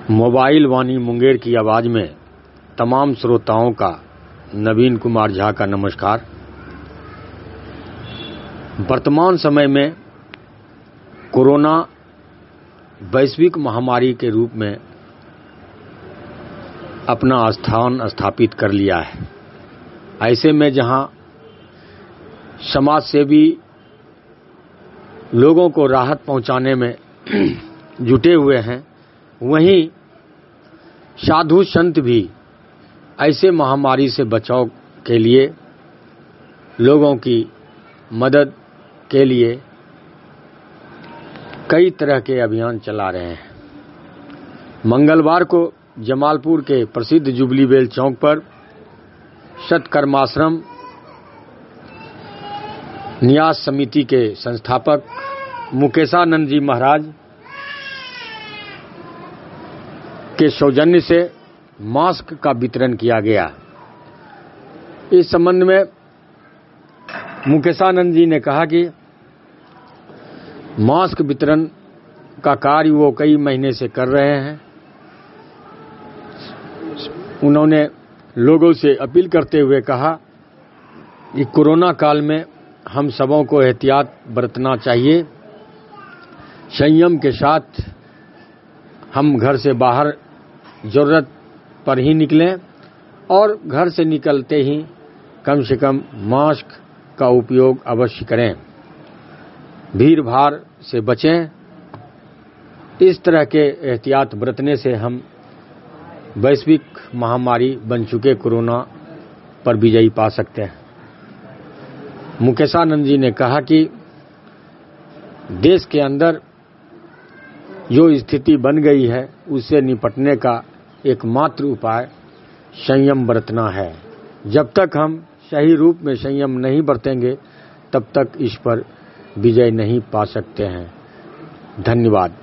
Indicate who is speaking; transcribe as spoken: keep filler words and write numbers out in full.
Speaker 1: Mobile वाणी मुंगेर की आवाज में तमाम श्रोताओं का नवीन कुमार झा का नमस्कार। वर्तमान समय में कोरोना वैश्विक महामारी के रूप में अपना स्थान स्थापित कर लिया है। ऐसे में जहां समाज सेवी लोगों को राहत पहुंचाने में जुटे हुए हैं, वहीं साधु संत भी ऐसे महामारी से बचाव के लिए लोगों की मदद के लिए कई तरह के अभियान चला रहे हैं। मंगलवार को जमालपुर के प्रसिद्ध जुबली बेल चौक पर सत्कर्माश्रम न्यास समिति के संस्थापक मुकेशानंद जी महाराज के सौजन्य से मास्क का वितरण किया गया। इस संबंध में मुकेशानंद जी ने कहा कि मास्क वितरण का कार्य वो कई महीने से कर रहे हैं। उन्होंने लोगों से अपील करते हुए कहा कि कोरोना काल में हम सबों को एहतियात बरतना चाहिए। संयम के साथ हम घर से बाहर जरूरत पर ही निकलें और घर से निकलते ही कम से कम मास्क का उपयोग अवश्य करें। भीड़ भाड़ से बचें। इस तरह के एहतियात बरतने से हम वैश्विक महामारी बन चुके कोरोना पर विजयी पा सकते हैं। मुकेशानंद जी ने कहा कि देश के अंदर जो स्थिति बन गई है, उससे निपटने का एकमात्र उपाय संयम बरतना है। जब तक हम सही रूप में संयम नहीं बरतेंगे, तब तक इस पर विजय नहीं पा सकते हैं। धन्यवाद।